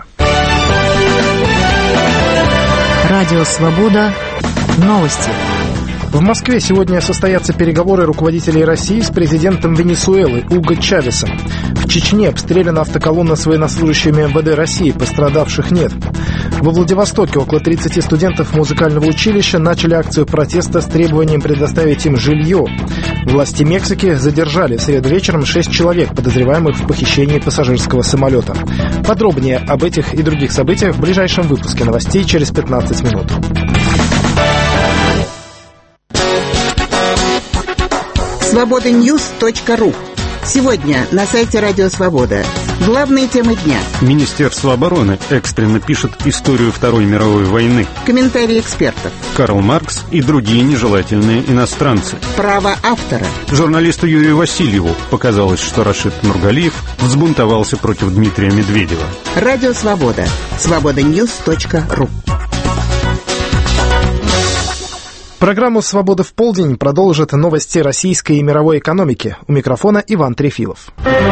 Радио «Свобода». Новости. В Москве сегодня состоятся переговоры руководителей России с президентом Венесуэлы Уго Чавесом. В Чечне обстреляна автоколонна с военнослужащими эм вэ дэ России, пострадавших нет. Во Владивостоке около тридцати студентов музыкального училища начали акцию протеста с требованием предоставить им жилье. Власти Мексики задержали в среду вечером шесть человек, подозреваемых в похищении пассажирского самолета. Подробнее об этих и других событиях в ближайшем выпуске новостей через пятнадцать минут. свобода ньюс точка ру. Сегодня на сайте Радио Свобода. Главные темы дня. Министерство обороны экстренно пишет историю Второй мировой войны. Комментарии экспертов. Карл Маркс и другие нежелательные иностранцы. Право автора. Журналисту Юрию Васильеву показалось, что Рашид Нургалиев взбунтовался против Дмитрия Медведева. Радио Свобода. свобода ньюс точка ру. Программу «Свобода в полдень» продолжат новости российской и мировой экономики. У микрофона Иван Трефилов.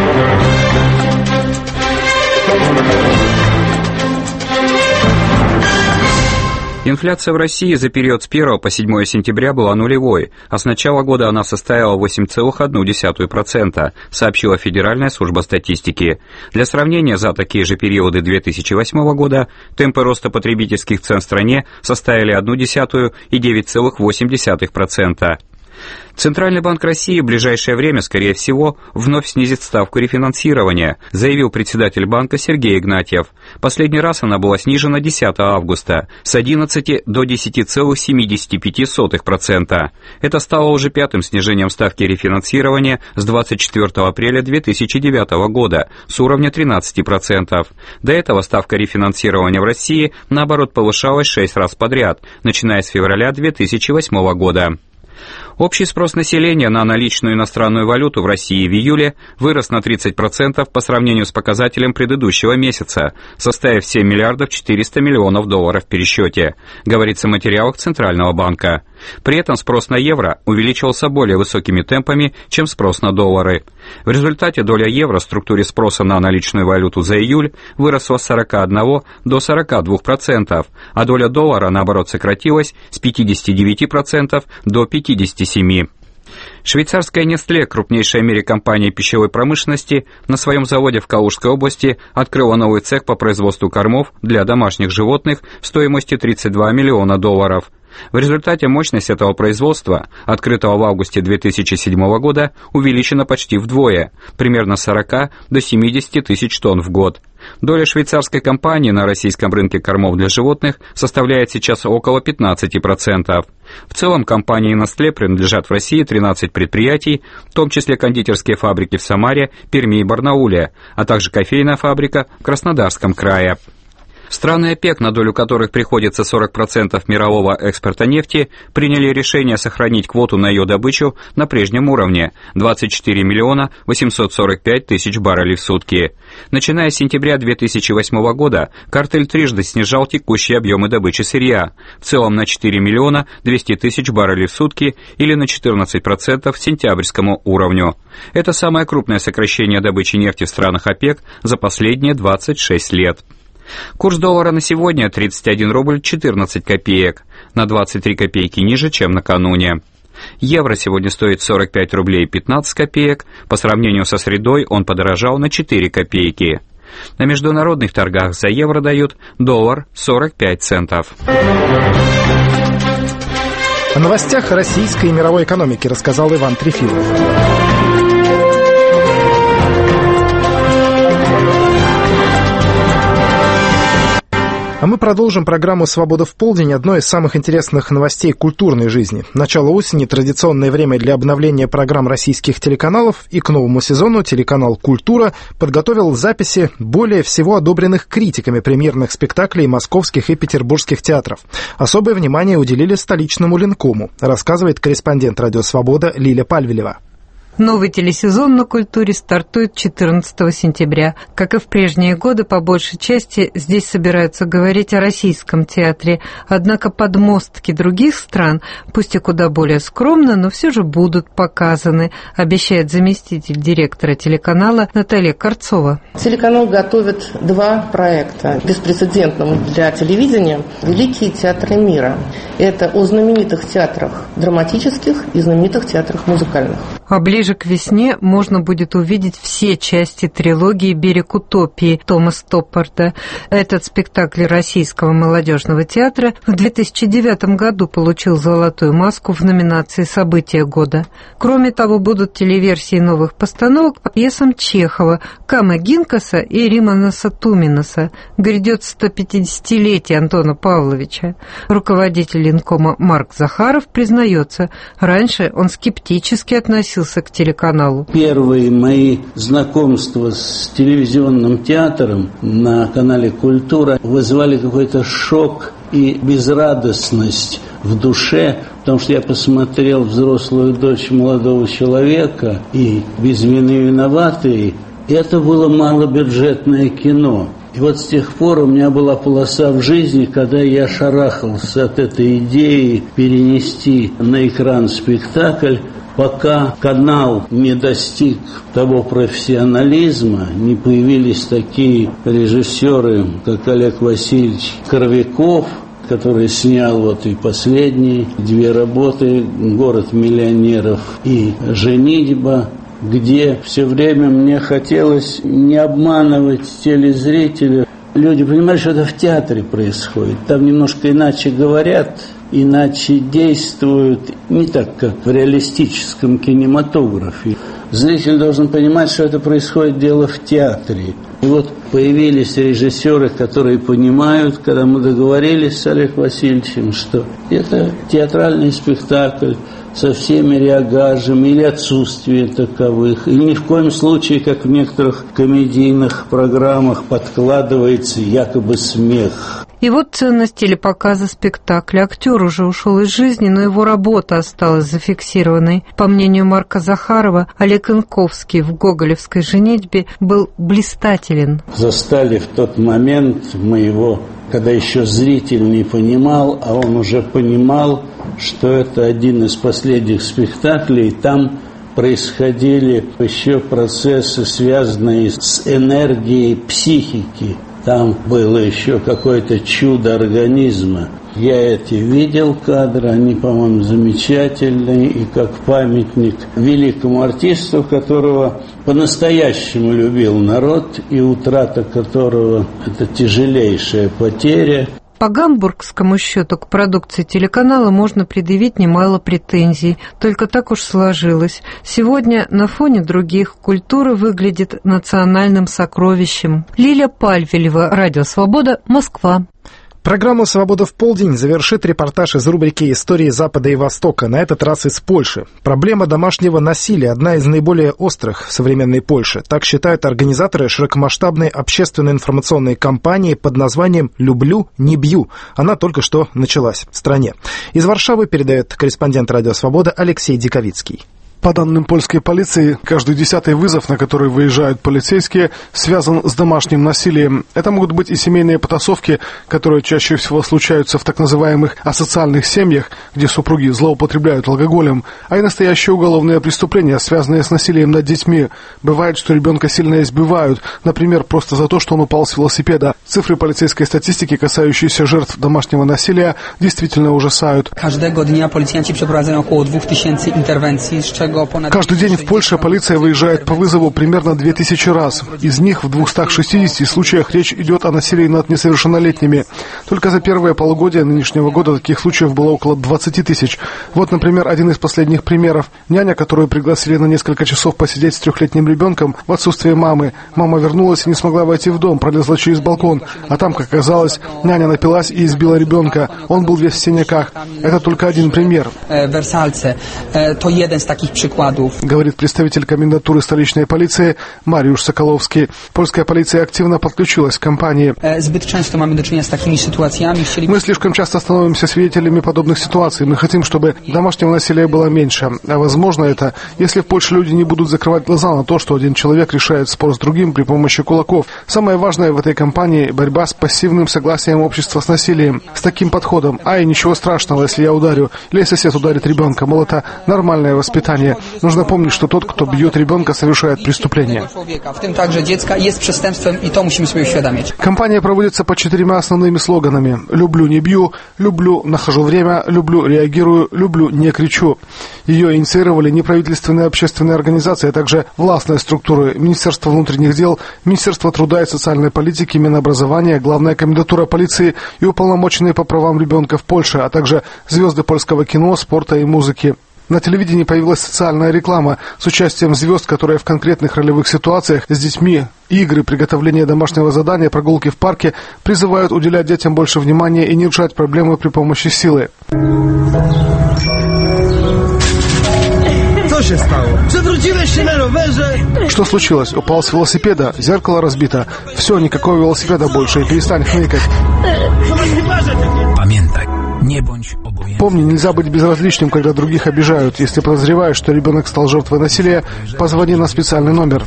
Инфляция в России за период с первого по седьмое сентября была нулевой, а с начала года она составила восемь целых одна десятая процента, сообщила Федеральная служба статистики. Для сравнения, за такие же периоды две тысячи восьмого года темпы роста потребительских цен в стране составили одну десятую и девять целых восемь десятых процента. Центральный банк России в ближайшее время, скорее всего, вновь снизит ставку рефинансирования, заявил председатель банка Сергей Игнатьев. Последний раз она была снижена десятого августа с одиннадцати до десяти целых семидесяти пяти сотых процента. Это стало уже пятым снижением ставки рефинансирования с двадцать четвёртого апреля две тысячи девятого года с уровня тринадцати процентов. До этого ставка рефинансирования в России, наоборот, повышалась шесть раз подряд, начиная с февраля две тысячи восьмого года. Общий спрос населения на наличную иностранную валюту в России в июле вырос на тридцать процентов по сравнению с показателем предыдущего месяца, составив семь миллиардов четыреста миллионов долларов в пересчете, говорится в материалах Центрального банка. При этом спрос на евро увеличивался более высокими темпами, чем спрос на доллары. В результате доля евро в структуре спроса на наличную валюту за июль выросла с сорока одного до сорока двух процентов, а доля доллара, наоборот, сократилась с пятидесяти девяти процентов до пятидесяти семи процентов. Швейцарская Nestlé, крупнейшая в мире компания пищевой промышленности, на своем заводе в Калужской области открыла новый цех по производству кормов для домашних животных стоимостью тридцать два миллиона долларов. В результате мощность этого производства, открытого в августе две тысячи седьмого года, увеличена почти вдвое, примерно с сорока до семидесяти тысяч тонн в год. Доля швейцарской компании на российском рынке кормов для животных составляет сейчас около пятнадцати процентов. В целом компании Nestlé принадлежат в России тринадцать предприятий, в том числе кондитерские фабрики в Самаре, Перми и Барнауле, а также кофейная фабрика в Краснодарском крае. Страны ОПЕК, на долю которых приходится сорок процентов мирового экспорта нефти, приняли решение сохранить квоту на ее добычу на прежнем уровне – двадцать четыре миллиона восемьсот сорок пять тысяч баррелей в сутки. Начиная с сентября две тысячи восьмого года картель трижды снижал текущие объемы добычи сырья, в целом на четыре миллиона двести тысяч баррелей в сутки или на четырнадцать процентов сентябрьскому уровню. Это самое крупное сокращение добычи нефти в странах ОПЕК за последние двадцать шесть лет. Курс доллара на сегодня тридцать один рубль четырнадцать копеек, на двадцать три копейки ниже, чем накануне. Евро сегодня стоит сорок пять рублей пятнадцать копеек, по сравнению со средой он подорожал на четыре копейки. На международных торгах за евро дают доллар сорок пять центов. О новостях российской и мировой экономики рассказал Иван Трефилов. А мы продолжим программу «Свобода в полдень» одной из самых интересных новостей культурной жизни. Начало осени – традиционное время для обновления программ российских телеканалов, и к новому сезону телеканал «Культура» подготовил записи более всего одобренных критиками премьерных спектаклей московских и петербургских театров. Особое внимание уделили столичному Ленкому, рассказывает корреспондент «Радио Свобода» Лиля Пальвелева. Новый телесезон на культуре стартует четырнадцатого сентября. Как и в прежние годы, по большей части здесь собираются говорить о российском театре. Однако подмостки других стран, пусть и куда более скромно, но все же будут показаны, обещает заместитель директора телеканала Наталья Корцова. Телеканал готовит два проекта, беспрецедентного для телевидения, «Великие театры мира». Это о знаменитых театрах драматических и знаменитых театрах музыкальных. А ближе к весне можно будет увидеть все части трилогии «Берег утопии» Тома Стоппарда. Этот спектакль Российского молодежного театра в две тысячи девятом году получил «Золотую маску» в номинации «События года». Кроме того, будут телеверсии новых постановок по пьесам Чехова, Камы Гинкаса и Риманаса Туминаса. Грядет сто пятидесятилетие Антона Павловича. Руководитель Ленкома Марк Захаров признается, раньше он скептически относился к телеканалу. Первые мои знакомства с телевизионным театром на канале «Культура» вызвали какой-то шок и безрадостность в душе, потому что я посмотрел «Взрослую дочь молодого человека» и «Без вины виноватые». И это было малобюджетное кино. И вот с тех пор у меня была полоса в жизни, когда я шарахался от этой идеи перенести на экран спектакль, пока канал не достиг того профессионализма, не появились такие режиссеры, как Олег Васильевич Коровяков, который снял вот и последние две работы «Город миллионеров» и «Женитьба», где все время мне хотелось не обманывать телезрителя. Люди понимают, что это в театре происходит. Там немножко иначе говорят, иначе действуют, не так, как в реалистическом кинематографе. Зритель должен понимать, что это происходит дело в театре. И вот появились режиссеры, которые понимают, когда мы договорились с Олегом Васильевичем, что это театральный спектакль со всеми реагажами или отсутствием таковых. И ни в коем случае, как в некоторых комедийных программах, подкладывается якобы смех. И вот ценность телепоказа спектакля. Актер уже ушел из жизни, но его работа осталась зафиксированной. По мнению Марка Захарова, Олег Янковский в гоголевской «Женитьбе» был блистателен. Застали в тот момент моего, когда еще зритель не понимал, а он уже понимал, что это один из последних спектаклей. Там происходили еще процессы, связанные с энергией психики. Там было еще какое-то чудо организма. Я эти видел кадры, они, по-моему, замечательные, и как памятник великому артисту, которого по-настоящему любил народ, и утрата которого – это тяжелейшая потеря. По гамбургскому счету к продукции телеканала можно предъявить немало претензий. Только так уж сложилось. Сегодня на фоне других культура выглядит национальным сокровищем. Лиля Пальвелева, Радио Свобода, Москва. Программу «Свобода в полдень» завершит репортаж из рубрики «Истории Запада и Востока», на этот раз из Польши. Проблема домашнего насилия – одна из наиболее острых в современной Польше. Так считают организаторы широкомасштабной общественной информационной кампании под названием «Люблю, не бью». Она только что началась в стране. Из Варшавы передает корреспондент «Радио Свобода» Алексей Диковицкий. По данным польской полиции, каждый десятый вызов, на который выезжают полицейские, связан с домашним насилием. Это могут быть и семейные потасовки, которые чаще всего случаются в так называемых асоциальных семьях, где супруги злоупотребляют алкоголем, а и настоящие уголовные преступления, связанные с насилием над детьми. Бывает, что ребенка сильно избивают, например, просто за то, что он упал с велосипеда. Цифры полицейской статистики, касающиеся жертв домашнего насилия, действительно ужасают. Каждого дня полицейские przeprowadzają около двух тысяч интервенций, с чего Каждый день в Польше полиция выезжает по вызову примерно две тысячи раз. Из них в двухстах шестидесяти случаях речь идет о насилии над несовершеннолетними. Только за первое полугодие нынешнего года таких случаев было около двадцати тысяч. Вот, например, один из последних примеров. Няня, которую пригласили на несколько часов посидеть с трехлетним ребенком в отсутствие мамы. Мама вернулась и не смогла войти в дом, пролезла через балкон. А там, как оказалось, няня напилась и избила ребенка. Он был весь в синяках. Это только один пример. Wersalce to jeden z takich przykładów. Говорит представитель комендатуры столичной полиции Мариуsz Соколовский. Польская полиция активно подключилась к кампании. Zbyt często mamy do czynienia z takimi sytuacjami. Мы слишком часто становимся свидетелями подобных ситуаций. Мы хотим, чтобы домашнего насилия было меньше. А возможно это, если в Польше люди не будут закрывать глаза на то, что один человек решает спор с другим при помощи кулаков. Самое важное в этой кампании – борьба с пассивным согласием общества с насилием. С таким подходом. Ай, ничего страшного, если я ударю. Или сосед ударит ребенка. Мол, это нормальное воспитание. Нужно помнить, что тот, кто бьет ребенка, совершает преступление. В tym także dziecka jest przestępstwem i to musimy sobie uświadamiać. Кампания проводится под четырьмя основными слоганами. «Люблю, не бью», «Люблю, нахожу время», «Люблю, реагирую», «Люблю, не кричу». Ее инициировали неправительственные общественные организации, а также властные структуры, Министерство внутренних дел, Министерство труда и социальной политики, Минобразования, Главная комендатура полиции и уполномоченные по правам ребенка в Польше, а также звезды польского кино, спорта и музыки. На телевидении появилась социальная реклама с участием звезд, которые в конкретных ролевых ситуациях с детьми, игры, приготовление домашнего задания, прогулки в парке призывают уделять детям больше внимания и не решать проблемы при помощи силы. Что случилось? Упал с велосипеда, зеркало разбито. Все, никакого велосипеда больше, и перестань хныкать. Помни, нельзя быть безразличным, когда других обижают. Если подозреваешь, что ребенок стал жертвой насилия, позвони на специальный номер.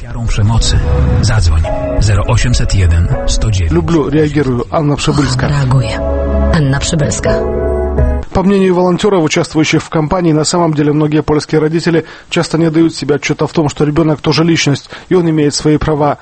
Люблю, реагирую. Анна Przybylska. Anna Przybylska. По мнению волонтеров, участвующих в кампании, на самом деле многие польские родители часто не дают себе отчета в том, что ребенок тоже личность, и он имеет свои права.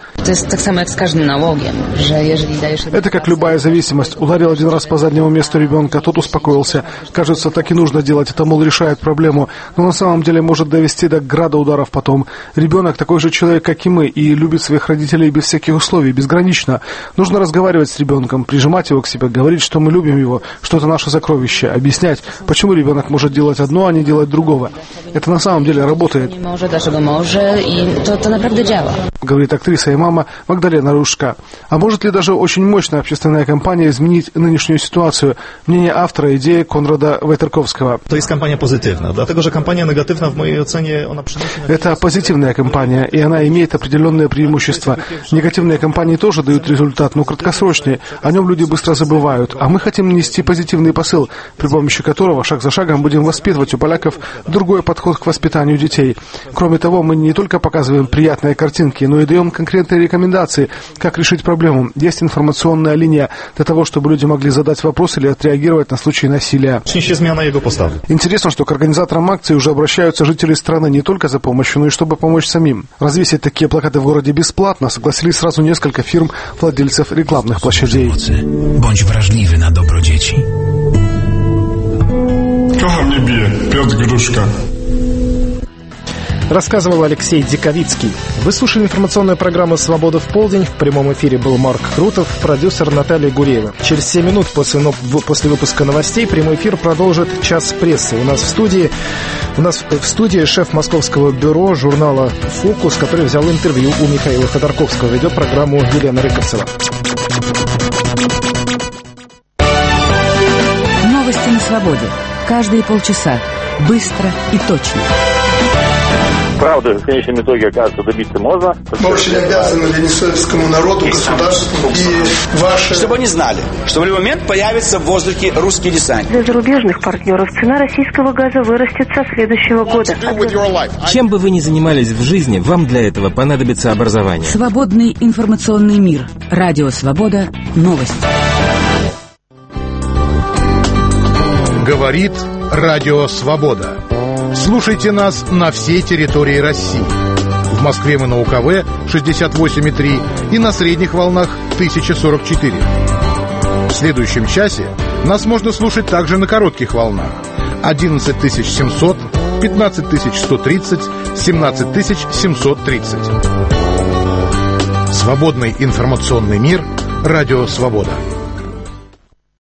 Это как любая зависимость. Ударил один раз по заднему месту ребенка, тот успокоился. Кажется, так и нужно делать, это, мол, решает проблему. Но на самом деле может довести до града ударов потом. Ребенок такой же человек, как и мы, и любит своих родителей без всяких условий, безгранично. Нужно разговаривать с ребенком, прижимать его к себе, говорить, что мы любим его, что это наше сокровище, объяснять, почему ребенок может делать одно, а не делать другого. Это на самом деле работает. Говорит актриса и мама Магдалена Рушка. А может ли даже очень мощная общественная кампания изменить нынешнюю ситуацию? Мнение автора идеи Конрада Войтерковского. To jest kampania pozytywna, dlatego że kampania negatywna w mojej ocenie ona przynosi... Это позитивная кампания, и она имеет определенные преимущества. Негативные кампании тоже дают результат, но краткосрочные. О нем люди быстро забывают. А мы хотим нести позитивный посыл, при помощи которого шаг за шагом будем воспитывать у поляков другой подход к воспитанию детей. Кроме того, мы не только показываем приятные картинки, но и даем конкретные рекомендации, как решить проблему. Есть информационная линия для того, чтобы люди могли задать вопрос или отреагировать на случай насилия. Интересно, что к организаторам акции уже обращаются жители страны не только за помощью, но и чтобы помочь самим. Развесить такие плакаты в городе бесплатно согласились сразу несколько фирм, владельцев рекламных площадей. Bądź wrażliwy na dobro dzieci. Kocha mnie bije, Piotr Gruszka. Рассказывал Алексей Диковицкий. Вы слушали информационную программу «Свобода в полдень». В прямом эфире был Марк Крутов, продюсер Наталья Гуреева. Через семь минут после, после выпуска новостей прямой эфир продолжит «Час прессы». У нас в студии, у нас в студии шеф московского бюро журнала «Фокус», который взял интервью у Михаила Ходорковского. Ведет программу Елена Рыковцева. Новости на свободе. Каждые полчаса. Быстро и точно. Правда, в конечном итоге, оказывается, добиться можно. Мы очень обязаны венесуэльскому народу, государству и ваши... Чтобы они знали, что в любой момент появится в воздухе русский десант. Для зарубежных партнеров цена российского газа вырастет со следующего года. Чем бы вы ни занимались в жизни, вам для этого понадобится образование. Свободный информационный мир. Радио «Свобода». Новости. Говорит Радио Свобода. Слушайте нас на всей территории России. В Москве мы на УКВ шестьдесят восемь и три и на средних волнах тысяча сорок четыре. В следующем часе нас можно слушать также на коротких волнах одиннадцать тысяч семьсот, пятнадцать тысяч сто тридцать, семнадцать тысяч семьсот тридцать. Свободный информационный мир. Радио Свобода.